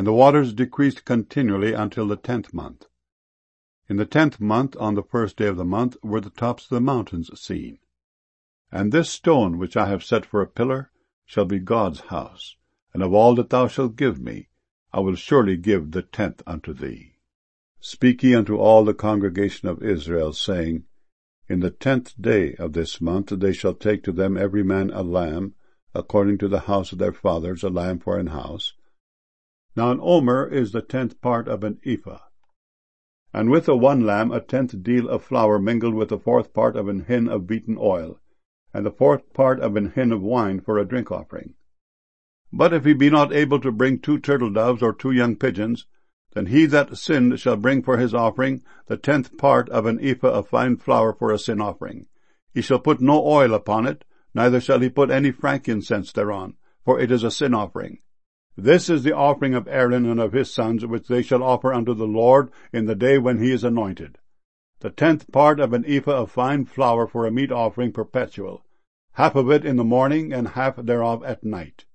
And the waters decreased continually until the 10th month. In the 10th month, on the first day of the month, were the tops of the mountains seen. And this stone which I have set for a pillar shall be God's house, and of all that thou shalt give me, I will surely give the 10th unto thee. Speak ye unto all the congregation of Israel, saying, In the 10th day of this month they shall take to them every man a lamb, according to the house of their fathers, a lamb for an house. Now an omer is the 10th part of an ephah. And with the one lamb 1/10 deal of flour mingled with the 4th part of an hin of beaten oil, and the 4th part of an hin of wine for a drink offering. But if he be not able to bring 2 turtle doves or 2 young pigeons, then he that sinned shall bring for his offering the 10th part of an ephah of fine flour for a sin offering. He shall put no oil upon it, neither shall he put any frankincense thereon, for it is a sin offering. This is the offering of Aaron and of his sons, which they shall offer unto the Lord in the day when he is anointed. The 10th part of an ephah of fine flour for a meat offering perpetual, half of it in the morning, and half thereof at night.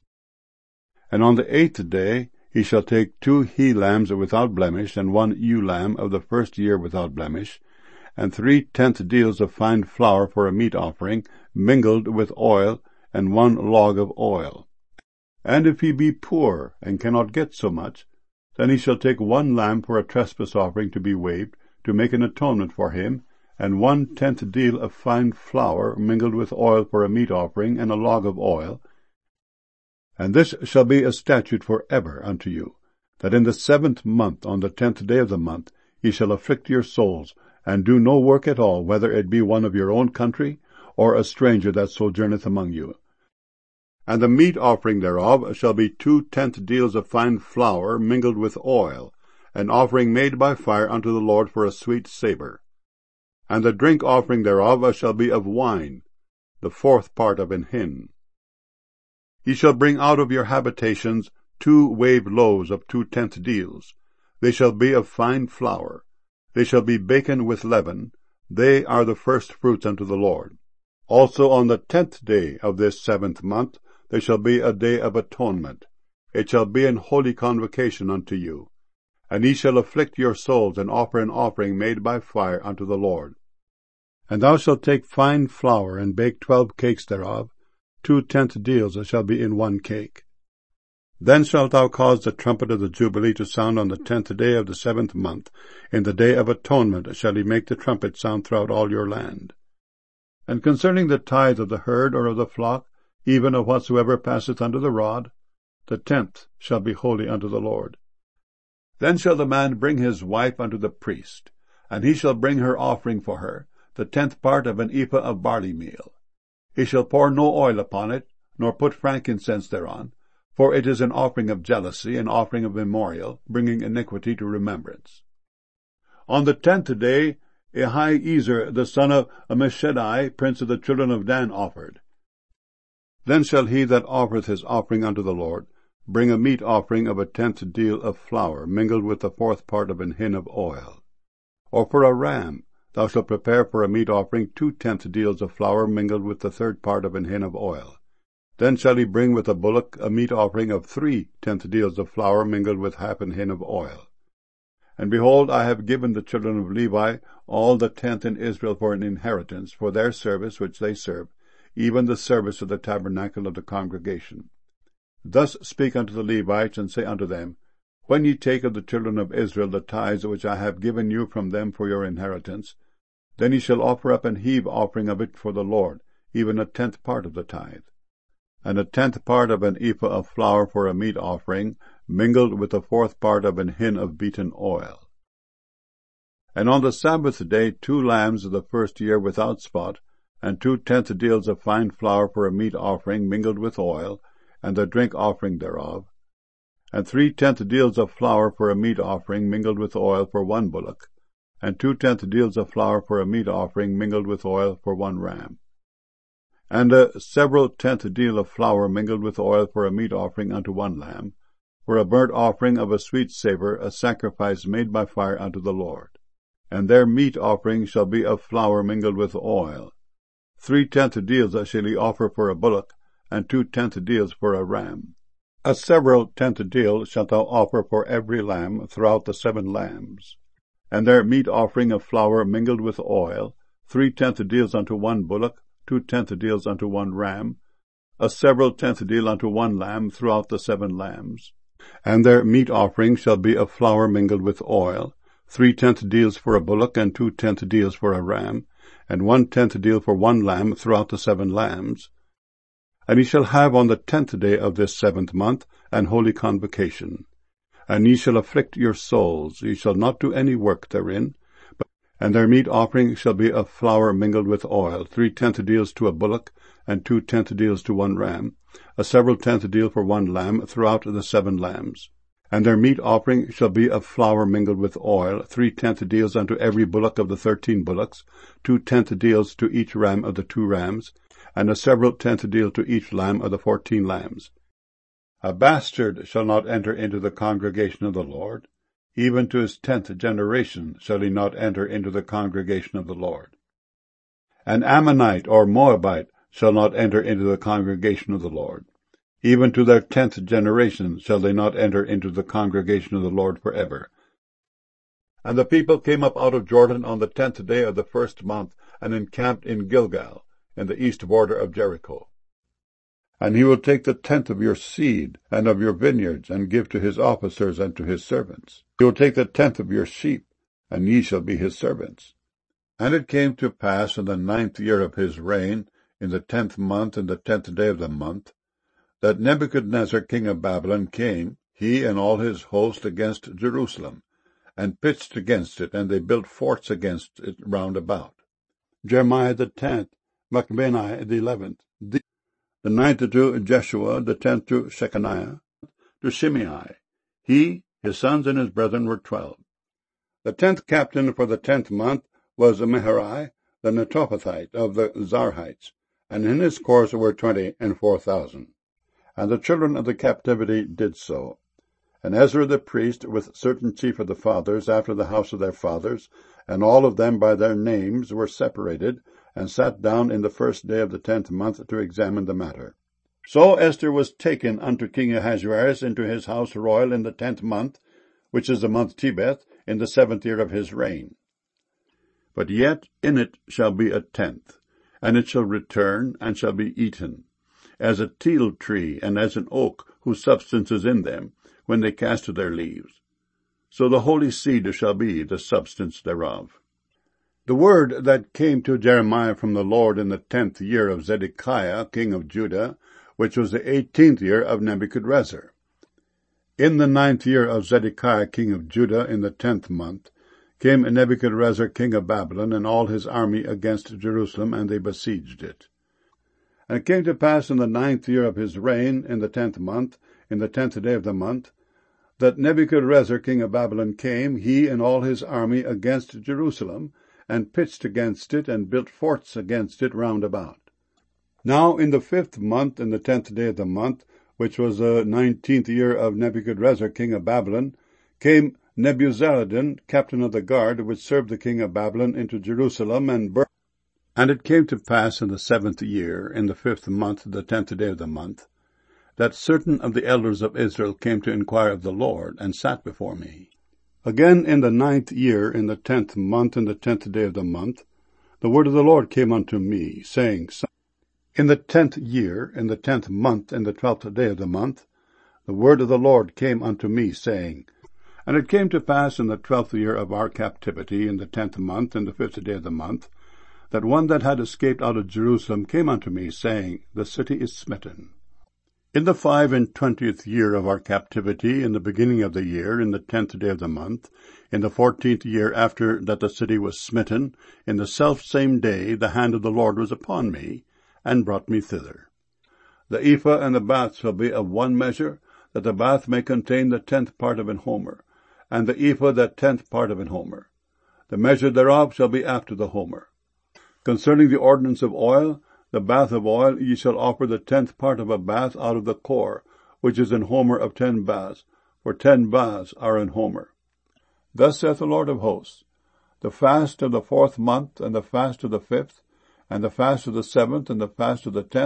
And on the 8th day he shall take 2 he-lambs without blemish, and 1 ewe-lamb of the first year without blemish, and 3/10 deals of fine flour for a meat offering, mingled with oil, and 1 log of oil. And if he be poor, and cannot get so much, then he shall take 1 lamb for a trespass offering to be waved, to make an atonement for him, and 1/10 deal of fine flour mingled with oil for a meat offering, and a log of oil. And this shall be a statute for ever unto you, that in the 7th month, on the 10th day of the month, ye shall afflict your souls, and do no work at all, whether it be one of your own country, or a stranger that sojourneth among you. And the meat offering thereof shall be 2/10 deals of fine flour mingled with oil, an offering made by fire unto the Lord for a sweet savour. And the drink offering thereof shall be of wine, the 4th part of an hin. Ye shall bring out of your habitations 2 waved loaves of 2/10 deals. They shall be of fine flour. They shall be baken with leaven. They are the first fruits unto the Lord. Also on the 10th day of this 7th month there shall be a day of atonement. It shall be an holy convocation unto you. And ye shall afflict your souls, and offer an offering made by fire unto the Lord. And thou shalt take fine flour, and bake 12 cakes thereof. 2/10 deals shall be in 1 cake. Then shalt thou cause the trumpet of the Jubilee to sound on the 10th day of the 7th month. In the day of atonement shall he make the trumpet sound throughout all your land. And concerning the tithe of the herd or of the flock, even of whatsoever passeth under the rod, the 10th shall be holy unto the Lord. Then shall the man bring his wife unto the priest, and he shall bring her offering for her, the 10th part of an ephah of barley meal. He shall pour no oil upon it, nor put frankincense thereon, for it is an offering of jealousy, an offering of memorial, bringing iniquity to remembrance. On the 10th day Ahiezer the son of Ammishaddai, prince of the children of Dan, offered. Then shall he that offereth his offering unto the Lord bring a meat offering of 1/10 deal of flour, mingled with the 4th part of an hin of oil. Or for a ram, thou shalt prepare for a meat offering 2/10 deals of flour, mingled with the 3rd part of an hin of oil. Then shall he bring with a bullock a meat offering of 3/10 deals of flour, mingled with half an hin of oil. And behold, I have given the children of Levi all the 10th in Israel for an inheritance, for their service which they serve, even the service of the tabernacle of the congregation. Thus speak unto the Levites, and say unto them, When ye take of the children of Israel the tithes which I have given you from them for your inheritance, then ye shall offer up an heave offering of it for the Lord, even 1/10 part of the tithe. And 1/10 part of an ephah of flour for a meat offering, mingled with the 4th part of an hin of beaten oil. And on the Sabbath day 2 lambs of the first year without spot, and 2/10 deals of fine flour for a meat offering mingled with oil, and the drink offering thereof, and 3/10 deals of flour for a meat offering mingled with oil for 1 bullock, and 2/10 deals of flour for a meat offering mingled with oil for 1 ram, and a several 10th deal of flour mingled with oil for a meat offering unto 1 lamb, for a burnt offering of a sweet savour, a sacrifice made by fire unto the Lord. And their meat offering shall be of flour mingled with oil. 3/10 deals shall he offer for a bullock, and 2/10 deals for a ram. A several tenth deal shalt thou offer for every lamb throughout the 7 lambs, and their meat offering of flour mingled with oil, 3/10 deals unto 1 bullock, 2/10 deals unto 1 ram, a several tenth deal unto 1 lamb throughout the 7 lambs. And their meat offering shall be of flour mingled with oil, 3/10 deals for a bullock, and 2/10 deals for a ram, and 1/10 deal for 1 lamb throughout the 7 lambs. And ye shall have on the 10th day of this 7th month an holy convocation. And ye shall afflict your souls, ye shall not do any work therein. And their meat offering shall be of flour mingled with oil, 3/10 deals to a bullock, and 2/10 deals to 1 ram, a several tenth deal for 1 lamb throughout the 7 lambs. And their meat offering shall be of flour mingled with oil, 3/10 deals unto every bullock of the 13 bullocks, 2/10 deals to each ram of the 2 rams, and a several tenth deal to each lamb of the 14 lambs. A bastard shall not enter into the congregation of the Lord. Even to his 10th generation shall he not enter into the congregation of the Lord. An Ammonite or Moabite shall not enter into the congregation of the Lord. Even to their 10th generation shall they not enter into the congregation of the Lord forever. And the people came up out of Jordan on the 10th day of the 1st month, and encamped in Gilgal, in the east border of Jericho. And he will take the 10th of your seed and of your vineyards, and give to his officers and to his servants. He will take the 10th of your sheep, and ye shall be his servants. And it came to pass in the 9th year of his reign, in the 10th month, in the 10th day of the month, that Nebuchadnezzar king of Babylon came, he and all his host, against Jerusalem, and pitched against it, and they built forts against it round about. Jeremiah the 10th, Macbenai the 11th, the 9th to Jeshua, the 10th to Shechaniah, to Shimei. He, his sons, and his brethren were 12. The 10th captain for the 10th month was Meharai, the Netophathite of the Zarhites, and in his course were 24,000. And the children of the captivity did so. And Ezra the priest, with certain chief of the fathers, after the house of their fathers, and all of them by their names, were separated, and sat down in the 1st day of the 10th month to examine the matter. So Esther was taken unto King Ahasuerus into his house royal in the 10th month, which is the month Tebeth, in the 7th year of his reign. But yet in it shall be a 10th, and it shall return, and shall be eaten, as a teil tree, and as an oak, whose substance is in them, when they cast their leaves. So the holy seed shall be the substance thereof. The word that came to Jeremiah from the Lord in the 10th year of Zedekiah, king of Judah, which was the 18th year of Nebuchadrezzar. In the 9th year of Zedekiah, king of Judah, in the 10th month, came Nebuchadrezzar, king of Babylon, and all his army against Jerusalem, and they besieged it. And it came to pass in the 9th year of his reign, in the 10th month, in the 10th day of the month, that Nebuchadrezzar, king of Babylon, came, he and all his army, against Jerusalem, and pitched against it, and built forts against it round about. Now in the 5th month, in the 10th day of the month, which was the 19th year of Nebuchadrezzar, king of Babylon, came Nebuzaradan, captain of the guard, which served the king of Babylon, into Jerusalem, and burned. And it came to pass in the 7th year, in the 5th month, the 10th day of the month, that certain of the elders of Israel came to inquire of the Lord, and sat before me. Again in the 9th year, in the 10th month, in the 10th day of the month, the word of the Lord came unto me, saying, in the 10th year, in the 10th month, in the 12th day of the month, the word of the Lord came unto me, saying, and it came to pass in the 12th year of our captivity, in the 10th month, in the 5th day of the month, that one that had escaped out of Jerusalem came unto me, saying, the city is smitten. In the 25th year of our captivity, in the beginning of the year, in the 10th day of the month, in the 14th year after that the city was smitten, in the selfsame day the hand of the Lord was upon me, and brought me thither. The ephah and the bath shall be of one measure, that the bath may contain the 10th part of an homer, and the ephah the 10th part of an homer. The measure thereof shall be after the homer. Concerning the ordinance of oil, the bath of oil, ye shall offer the 10th part of a bath out of the core, which is an homer of 10 baths, for 10 baths are an homer. Thus saith the Lord of hosts, the fast of the 4th month, and the fast of the 5th, and the fast of the 7th, and the fast of the 10th,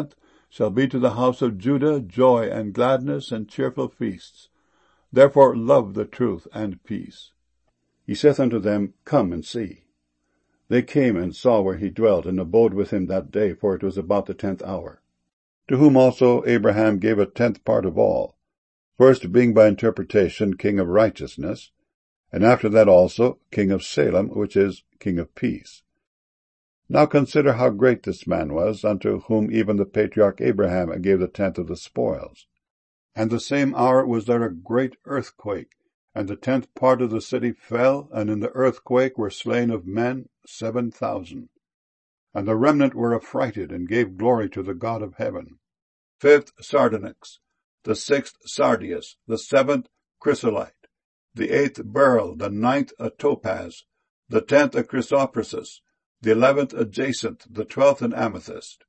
shall be to the house of Judah joy and gladness and cheerful feasts. Therefore love the truth and peace. He saith unto them, Come and see. They came and saw where he dwelt, and abode with him that day, for it was about the 10th hour. To whom also Abraham gave a 10th part of all, first being by interpretation king of righteousness, and after that also king of Salem, which is king of peace. Now consider how great this man was, unto whom even the patriarch Abraham gave the 10th of the spoils. And the same hour was there a great earthquake, and the 10th part of the city fell, and in the earthquake were slain of men 7,000. And the remnant were affrighted, and gave glory to the God of heaven. 5th sardonyx, the 6th sardius, the 7th chrysolite, the 8th beryl, the 9th a topaz, the 10th a chrysoprasus, the 11th a jacinth, the 12th an amethyst.